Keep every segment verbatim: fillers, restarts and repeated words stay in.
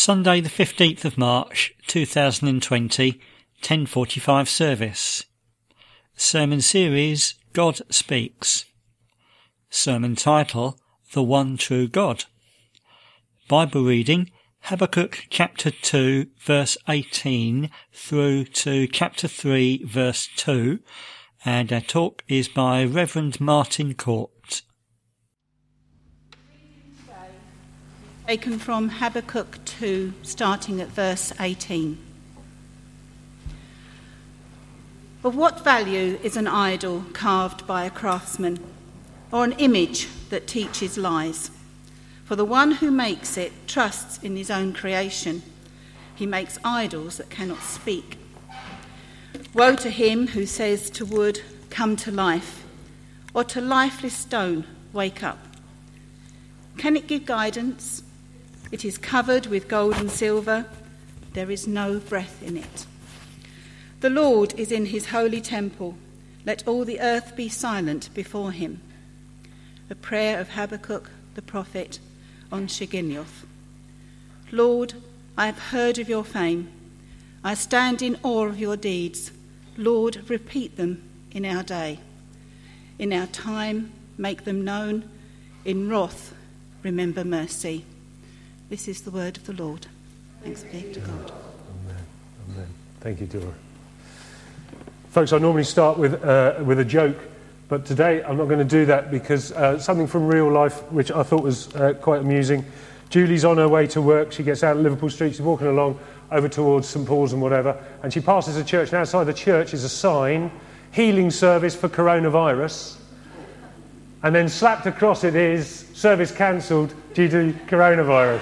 Sunday the fifteenth of March two thousand twenty, ten forty-five service. Sermon series God Speaks. Sermon title The One True God. Bible reading Habakkuk chapter two verse eighteen through to chapter three verse two, and our talk is by Reverend Martin Court. Taken from Habakkuk two, starting at verse eighteen. Of what value is an idol carved by a craftsman, or an image that teaches lies? For the one who makes it trusts in his own creation. He makes idols that cannot speak. Woe to him who says to wood, "Come to life," or to lifeless stone, "Wake up." Can it give guidance? It is covered with gold and silver. There is no breath in it. The Lord is in his holy temple. Let all the earth be silent before him. A prayer of Habakkuk the prophet on Shigionoth. Lord, I have heard of your fame. I stand in awe of your deeds. Lord, repeat them in our day. In our time, make them known. In wrath, remember mercy. This is the word of the Lord. Thanks be to God. Amen. Amen. Thank you, Dora. Folks, I normally start with uh, with a joke, but today I'm not going to do that because uh, something from real life, which I thought was uh, quite amusing. Julie's on her way to work. She gets out of Liverpool Street. She's walking along over towards St Paul's and whatever, and she passes a church. And outside the church is a sign, "Healing service for coronavirus." And then slapped across it is, "Service cancelled due to coronavirus."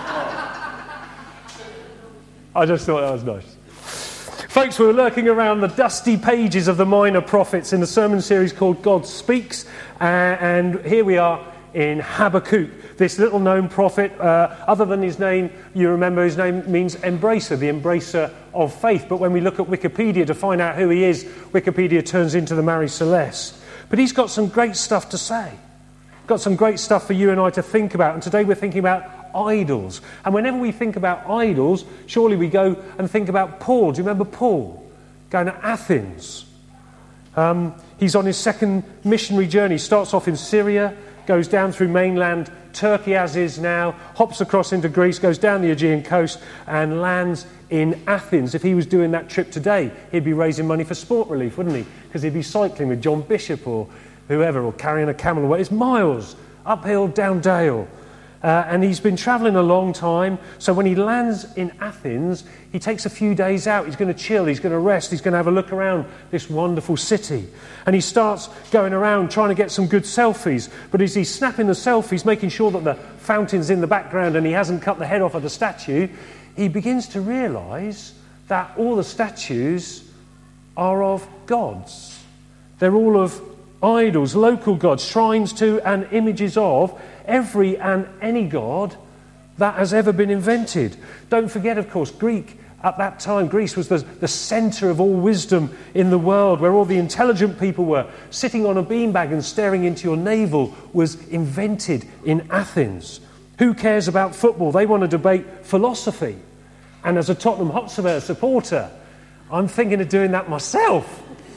I just thought that was nice. Folks, we're lurking around the dusty pages of the minor prophets in the sermon series called God Speaks. Uh, and here we are in Habakkuk, this little known prophet. Uh, other than his name, you remember his name means embracer, the embracer of faith. But when we look at Wikipedia to find out who he is, Wikipedia turns into the Mary Celeste. But he's got some great stuff to say. Got some great stuff for you and I to think about. And today we're thinking about idols. And whenever we think about idols, surely we go and think about Paul. Do you remember Paul going to Athens? Um, he's on his second missionary journey. Starts off in Syria, goes down through mainland Turkey as is now, hops across into Greece, goes down the Aegean coast and lands in Athens. If he was doing that trip today, he'd be raising money for sport relief, wouldn't he? Because he'd be cycling with John Bishop or whoever, or carrying a camel away. It's miles, uphill, down dale. Uh, and he's been travelling a long time. So when he lands in Athens, he takes a few days out. He's going to chill, he's going to rest, he's going to have a look around this wonderful city. And he starts going around trying to get some good selfies. But as he's snapping the selfies, making sure that the fountain's in the background and he hasn't cut the head off of the statue, he begins to realise that all the statues are of gods. They're all of idols, local gods, shrines to and images of every and any god that has ever been invented. Don't forget, of course, Greek at that time, Greece was the, the centre of all wisdom in the world, where all the intelligent people were. Sitting on a beanbag and staring into your navel was invented in Athens. Who cares about football? They want to debate philosophy. And as a Tottenham Hotspur supporter, I'm thinking of doing that myself.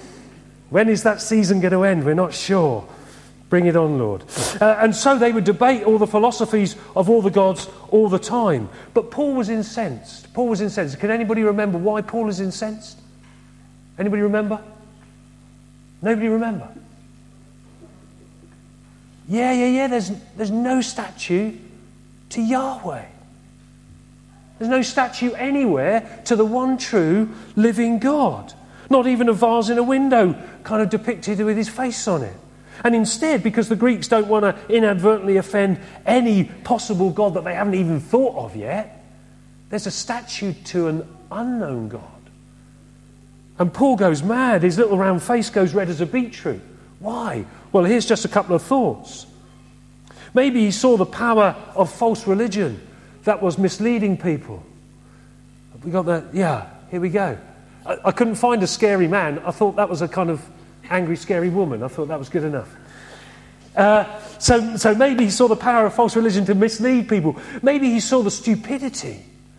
When is that season going to end? We're not sure. Bring it on, Lord. Uh, and so they would debate all the philosophies of all the gods all the time. But Paul was incensed. Paul was incensed. Can anybody remember why Paul is incensed? Anybody remember? Nobody remember? Yeah, yeah, yeah. There's, there's no statue to Yahweh. There's no statue anywhere to the one true living God. Not even a vase in a window kind of depicted with his face on it. And instead, because the Greeks don't want to inadvertently offend any possible god that they haven't even thought of yet, there's a statue to an unknown God. And Paul goes mad. His little round face goes red as a beetroot. Why? Well, here's just a couple of thoughts. Maybe he saw the power of false religion that was misleading people. Have we got that? Yeah, here we go. I, I couldn't find a scary man. I thought that was a kind of angry, scary woman. I thought that was good enough. Uh, so, so maybe he saw the power of false religion to mislead people. Maybe he saw the stupidity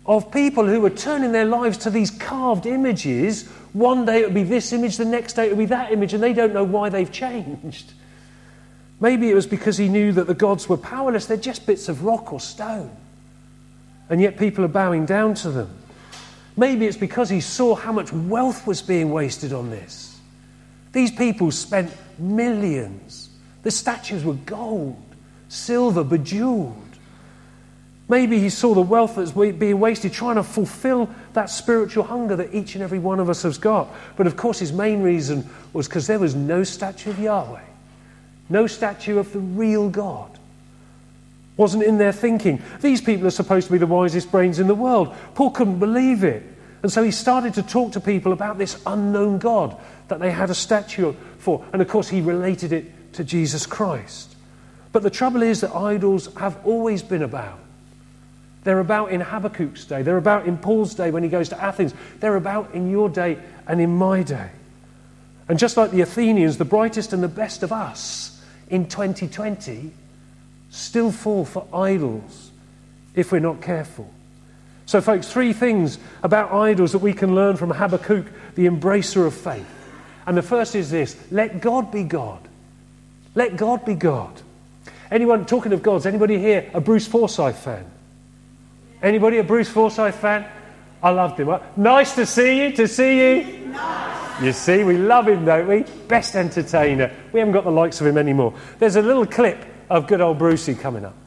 of people who were turning their lives to these carved images. One day it would be this image, the next day it would be that image, and they don't know why they've changed. Maybe it was because he knew that the gods were powerless. They're just bits of rock or stone. And yet people are bowing down to them. Maybe it's because he saw how much wealth was being wasted on this. These people spent millions. The statues were gold, silver, bejeweled. Maybe he saw the wealth that's being wasted trying to fulfill that spiritual hunger that each and every one of us has got. But of course his main reason was because there was no statue of Yahweh. No statue of the real God. Wasn't in their thinking. These people are supposed to be the wisest brains in the world. Paul couldn't believe it. And so he started to talk to people about this unknown God that they had a statue for. And of course he related it to Jesus Christ. But the trouble is that idols have always been about. They're about in Habakkuk's day. They're about in Paul's day when he goes to Athens. They're about in your day and in my day. And just like the Athenians, the brightest and the best of us in twenty twenty still fall for idols if we're not careful. So folks, three things about idols that we can learn from Habakkuk, the embracer of faith. And the first is this: let God be God. Let God be God. Anyone, talking of gods, anybody here a Bruce Forsyth fan? Anybody a Bruce Forsyth fan? I loved him. Nice to see you, to see you. Nice. You see, we love him, don't we? Best entertainer. We haven't got the likes of him anymore. There's a little clip of good old Brucey coming up.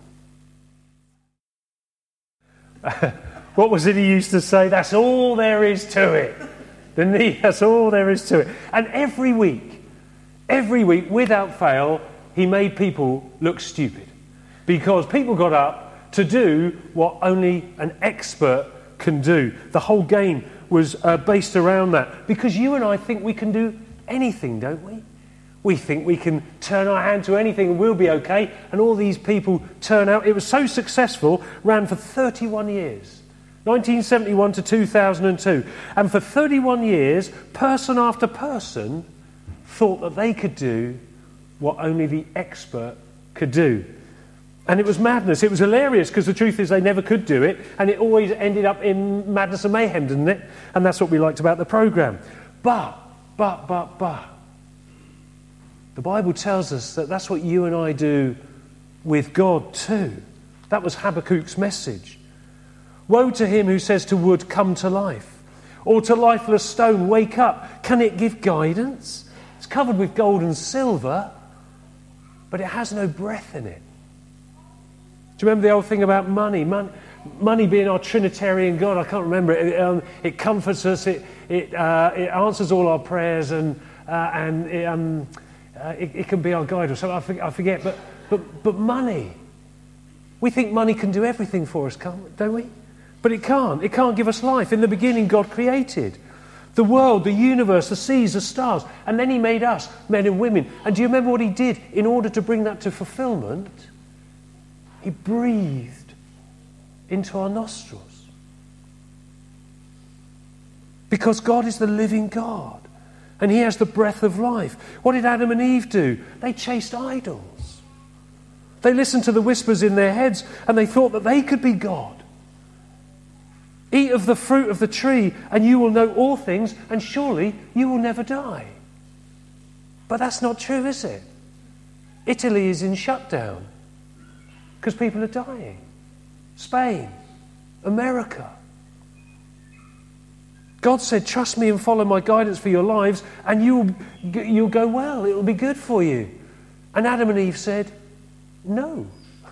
What was it he used to say? That's all there is to it. Didn't he? That's all there is to it. And every week, every week, without fail, he made people look stupid. Because people got up to do what only an expert can do. The whole game was uh, based around that. Because you and I think we can do anything, don't we? We think we can turn our hand to anything and we'll be okay. And all these people turn out. It was so successful, ran for thirty-one years. nineteen seventy-one to two thousand two. And for thirty-one years, person after person thought that they could do what only the expert could do. And it was madness. It was hilarious because the truth is they never could do it, and it always ended up in madness and mayhem, didn't it? And that's what we liked about the programme. But, but, but, but, the Bible tells us that that's what you and I do with God too. That was Habakkuk's message. Woe to him who says to wood, come to life, or to lifeless stone, wake up. Can it give guidance? It's covered with gold and silver, but it has no breath in it. Do you remember the old thing about money? Money, money being our Trinitarian God. I can't remember it. It, um, it comforts us. It it, uh, it answers all our prayers, and uh, and it, um, uh, it, it can be our guide or something. I forget. I forget. But but but money. We think money can do everything for us, can't don't we? But it can't. It can't give us life. In the beginning, God created the world, the universe, the seas, the stars, and then He made us, men and women. And do you remember what He did in order to bring that to fulfillment? He breathed into our nostrils. Because God is the living God. And He has the breath of life. What did Adam and Eve do? They chased idols. They listened to the whispers in their heads and they thought that they could be God. Eat of the fruit of the tree and you will know all things, and surely you will never die. But that's not true, is it? Italy is in shutdown because people are dying. Spain, America. God said, trust me and follow my guidance for your lives and you'll, you'll go well. It will be good for you. And Adam and Eve said, no.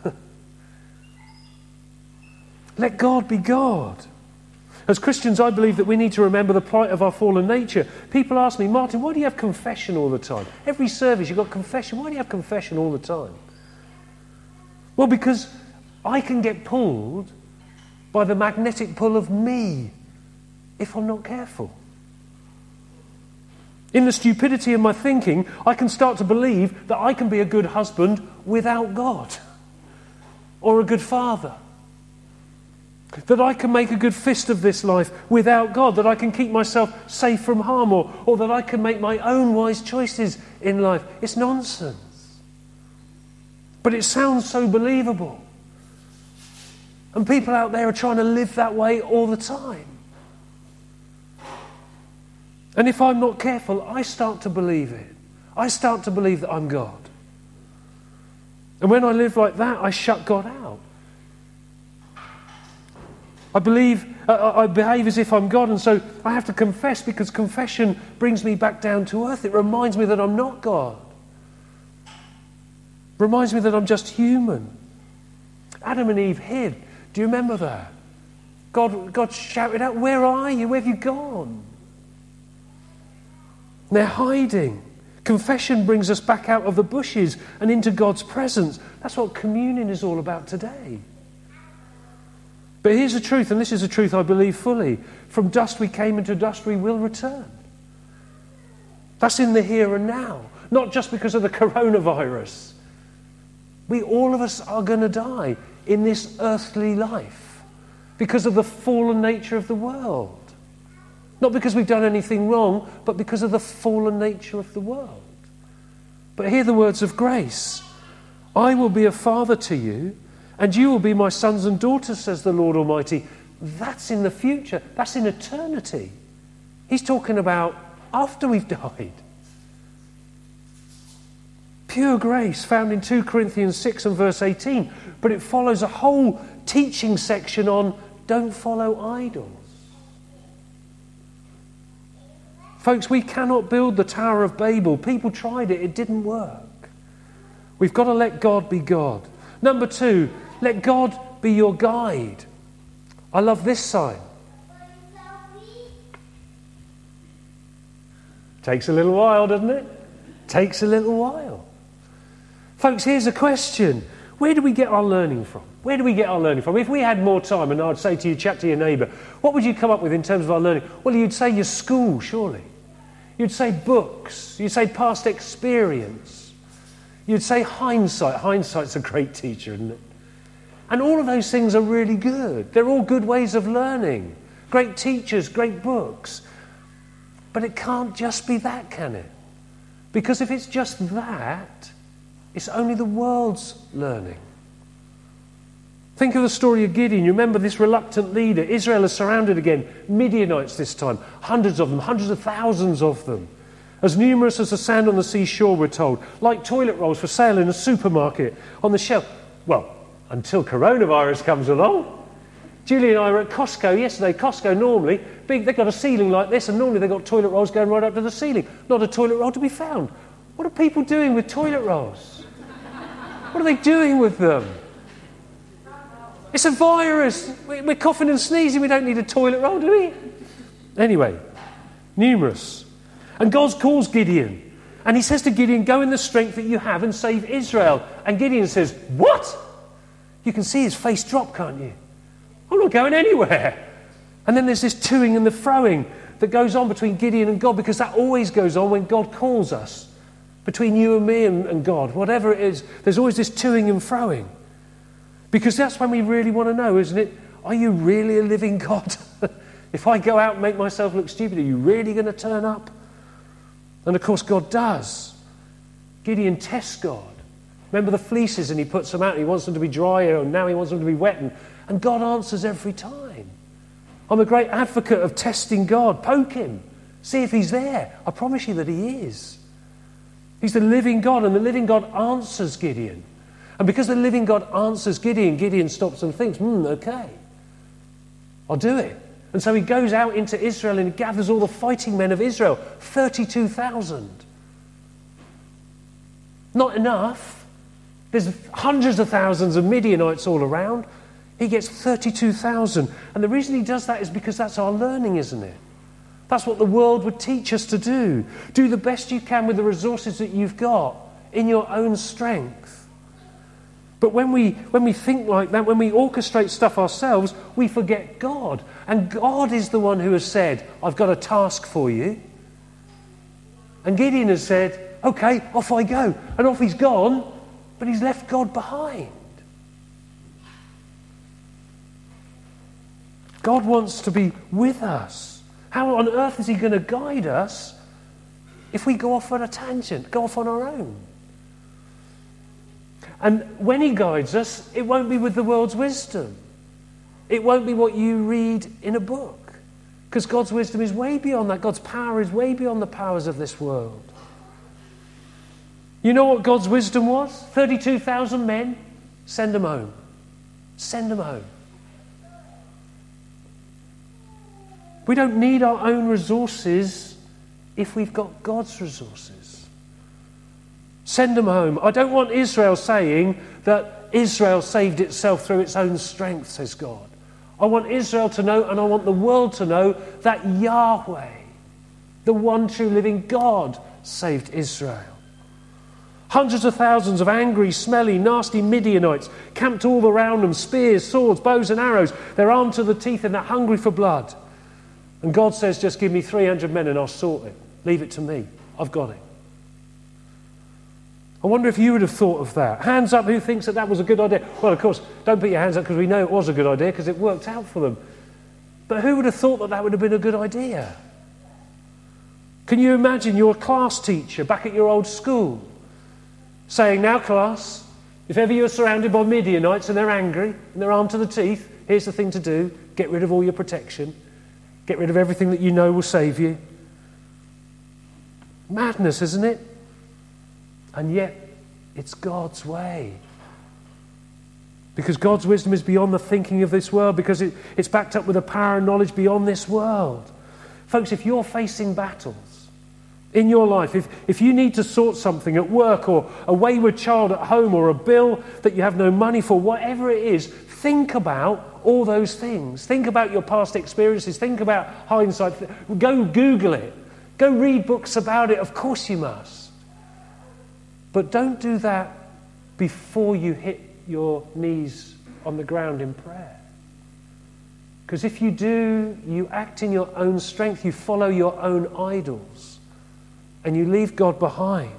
Let God be God. As Christians, I believe that we need to remember the plight of our fallen nature. People ask me, Martin, why do you have confession all the time? Every service you've got confession. Why do you have confession all the time? Well, because I can get pulled by the magnetic pull of me if I'm not careful. In the stupidity of my thinking, I can start to believe that I can be a good husband without God, or a good father. That I can make a good fist of this life without God, that I can keep myself safe from harm, or, or that I can make my own wise choices in life. It's nonsense. But it sounds so believable. And people out there are trying to live that way all the time. And if I'm not careful, I start to believe it. I start to believe that I'm God. And when I live like that, I shut God out. I believe, uh, I behave as if I'm God, and so I have to confess, because confession brings me back down to earth. It reminds me that I'm not God. Reminds me that I'm just human. Adam and Eve hid. Do you remember that? God, God shouted out, "Where are you? Where have you gone?" They're hiding. Confession brings us back out of the bushes and into God's presence. That's what communion is all about today. But here's the truth, and this is a truth I believe fully. From dust we came, and to dust we will return. That's in the here and now, not just because of the coronavirus. We, all of us, are going to die in this earthly life because of the fallen nature of the world. Not because we've done anything wrong, but because of the fallen nature of the world. But hear the words of grace. "I will be a father to you, and you will be my sons and daughters, says the Lord Almighty." That's in the future. That's in eternity. He's talking about after we've died. Pure grace found in two Corinthians six and verse eighteen. But it follows a whole teaching section on don't follow idols. Folks, we cannot build the Tower of Babel. People tried it. It didn't work. We've got to let God be God. Number two, let God be your guide. I love this sign. Takes a little while, doesn't it? Takes a little while. Folks, here's a question. Where do we get our learning from? Where do we get our learning from? If we had more time, and I'd say to you, chat to your neighbour, what would you come up with in terms of our learning? Well, you'd say your school, surely. You'd say books. You'd say past experience. You'd say hindsight. Hindsight's a great teacher, isn't it? And all of those things are really good. They're all good ways of learning. Great teachers, great books. But it can't just be that, can it? Because if it's just that, it's only the world's learning. Think of the story of Gideon. You remember this reluctant leader. Israel is surrounded again. Midianites this time. Hundreds of them. Hundreds of thousands of them. As numerous as the sand on the seashore, we're told. Like toilet rolls for sale in a supermarket on the shelf. Well, until coronavirus comes along. Julie and I were at Costco yesterday. Costco normally, big, they've got a ceiling like this, and normally they've got toilet rolls going right up to the ceiling. Not a toilet roll to be found. What are people doing with toilet rolls? What are they doing with them? It's a virus. We're coughing and sneezing. We don't need a toilet roll, do we? Anyway, numerous. And God calls Gideon. And he says to Gideon, go in the strength that you have and save Israel. And Gideon says, what? You can see his face drop, can't you? I'm not going anywhere. And then there's this toing and the froing that goes on between Gideon and God, because that always goes on when God calls us. Between you and me and, and God, whatever it is, there's always this toing and froing. Because that's when we really want to know, isn't it? Are you really a living God? If I go out and make myself look stupid, are you really going to turn up? And of course God does. Gideon tests God. Remember the fleeces, and he puts them out and he wants them to be dry, and now he wants them to be wet, and, and God answers every time. I'm a great advocate of testing God. Poke him. See if he's there. I promise you that he is. He's the living God, and the living God answers Gideon. And because the living God answers Gideon, Gideon stops and thinks, hmm, okay, I'll do it. And so he goes out into Israel and gathers all the fighting men of Israel, thirty-two thousand. Not enough. There's hundreds of thousands of Midianites all around. He gets thirty-two thousand. And the reason he does that is because that's our learning, isn't it? That's what the world would teach us to do. Do the best you can with the resources that you've got in your own strength. But when we when we think like that, when we orchestrate stuff ourselves, we forget God. And God is the one who has said, I've got a task for you. And Gideon has said, okay, off I go. And off he's gone, but he's left God behind. God wants to be with us. How on earth is he going to guide us if we go off on a tangent, go off on our own? And when he guides us, it won't be with the world's wisdom. It won't be what you read in a book, because God's wisdom is way beyond that. God's power is way beyond the powers of this world. You know what God's wisdom was? thirty-two thousand men, send them home. Send them home. We don't need our own resources if we've got God's resources. Send them home. I don't want Israel saying that Israel saved itself through its own strength, says God. I want Israel to know, and I want the world to know, that Yahweh, the one true living God, saved Israel. Hundreds of thousands of angry, smelly, nasty Midianites camped all around them, spears, swords, bows and arrows. They're armed to the teeth and they're hungry for blood. And God says, just give me three hundred men and I'll sort it. Leave it to me. I've got it. I wonder if you would have thought of that. Hands up who thinks that that was a good idea. Well, of course, don't put your hands up because we know it was a good idea because it worked out for them. But who would have thought that that would have been a good idea? Can you imagine your class teacher back at your old school saying, now class, if ever you're surrounded by Midianites and they're angry and they're armed to the teeth, here's the thing to do. Get rid of all your protection. Get rid of everything that you know will save you. Madness, isn't it? And yet, it's God's way. Because God's wisdom is beyond the thinking of this world, because it, it's backed up with a power and knowledge beyond this world. Folks, if you're facing battles in your life, if, if you need to sort something at work, or a wayward child at home, or a bill that you have no money for, whatever it is, think about all those things. Think about your past experiences. Think about hindsight. Go Google it. Go read books about it. Of course you must. But don't do that before you hit your knees on the ground in prayer. Because if you do, you act in your own strength, you follow your own idols, and you leave God behind.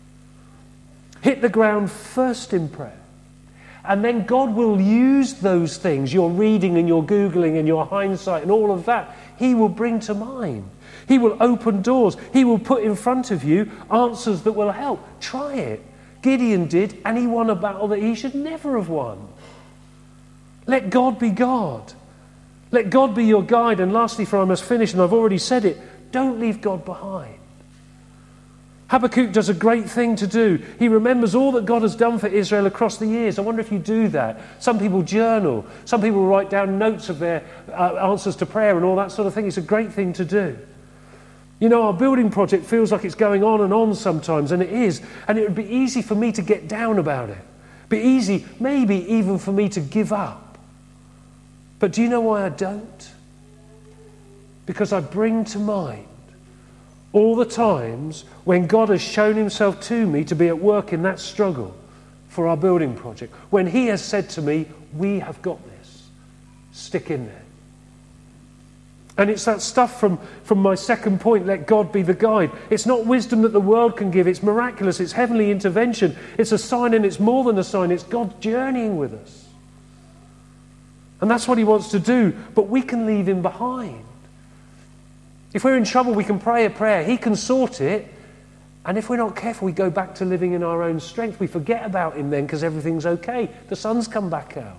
Hit the ground first in prayer. And then God will use those things, your reading and your Googling and your hindsight and all of that, He will bring to mind. He will open doors. He will put in front of you answers that will help. Try it. Gideon did, and he won a battle that he should never have won. Let God be God. Let God be your guide. And lastly, for I must finish, and I've already said it, don't leave God behind. Habakkuk does a great thing to do. He remembers all that God has done for Israel across the years. I wonder if you do that. Some people journal. Some people write down notes of their uh, answers to prayer and all that sort of thing. It's a great thing to do. You know, our building project feels like it's going on and on sometimes, and it is. And it would be easy for me to get down about it. Be easy, maybe even for me to give up. But do you know why I don't? Because I bring to mind all the times when God has shown Himself to me to be at work in that struggle for our building project. When He has said to me, we have got this. Stick in there. And it's that stuff from, from my second point, let God be the guide. It's not wisdom that the world can give. It's miraculous. It's heavenly intervention. It's a sign, and it's more than a sign. It's God journeying with us. And that's what He wants to do. But we can leave Him behind. If we're in trouble, we can pray a prayer. He can sort it. And if we're not careful, we go back to living in our own strength. We forget about Him then because everything's okay. The sun's come back out.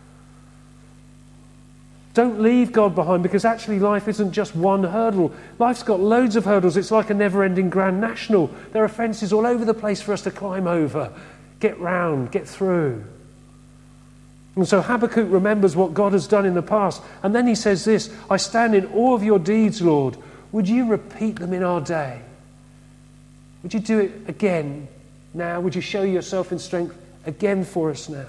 Don't leave God behind, because actually life isn't just one hurdle. Life's got loads of hurdles. It's like a never-ending Grand National. There are fences all over the place for us to climb over, get round, get through. And so Habakkuk remembers what God has done in the past. And then he says this, I stand in awe of your deeds, Lord. Would you repeat them in our day? Would you do it again now? Would you show yourself in strength again for us now?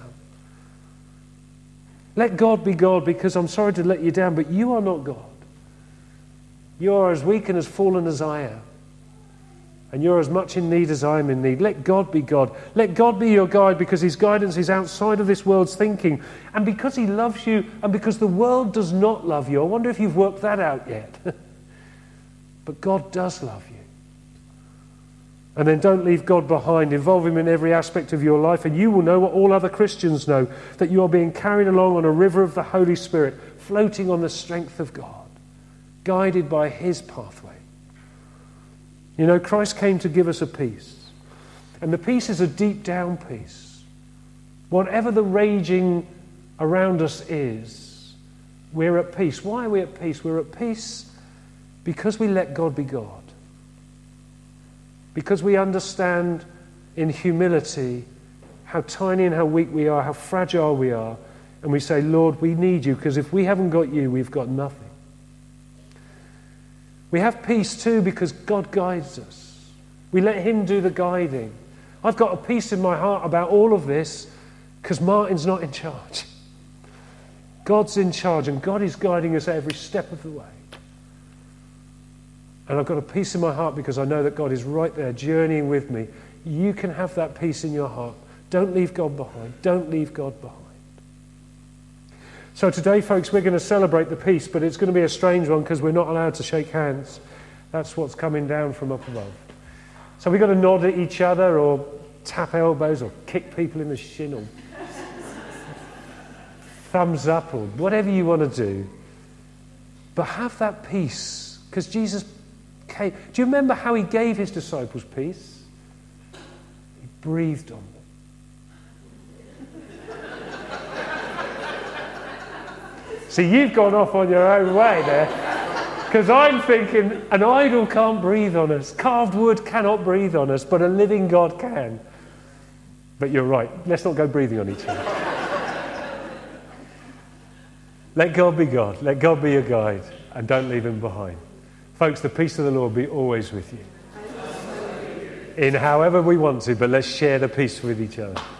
Let God be God, because I'm sorry to let you down, but you are not God. You are as weak and as fallen as I am. And you're as much in need as I am in need. Let God be God. Let God be your guide, because His guidance is outside of this world's thinking. And because He loves you, and because the world does not love you. I wonder if you've worked that out yet. But God does love you. And then don't leave God behind. Involve Him in every aspect of your life, and you will know what all other Christians know, that you are being carried along on a river of the Holy Spirit, floating on the strength of God, guided by His pathway. You know, Christ came to give us a peace, and the peace is a deep down peace. Whatever the raging around us is, We're at peace. Why are we at peace? We're at peace because we let God be God. Because we understand in humility how tiny and how weak we are, how fragile we are. And we say, Lord, we need you, because if we haven't got you, we've got nothing. We have peace too because God guides us. We let him do the guiding. I've got a peace in my heart about all of this because Martin's not in charge. God's in charge, and God is guiding us every step of the way. And I've got a peace in my heart because I know that God is right there journeying with me. You can have that peace in your heart. Don't leave God behind. Don't leave God behind. So today, folks, we're going to celebrate the peace, but it's going to be a strange one because we're not allowed to shake hands. That's what's coming down from up above. So we've got to nod at each other or tap elbows or kick people in the shin or thumbs up or whatever you want to do. But have that peace, because Jesus came. Do you remember how he gave his disciples peace? He breathed on them. See, you've gone off on your own way there. Because I'm thinking an idol can't breathe on us. Carved wood cannot breathe on us, but a living God can. But you're right. Let's not go breathing on each other. Let God be God. Let God be your guide. And don't leave him behind. Folks, the peace of the Lord be always with you. In however we want to, but let's share the peace with each other.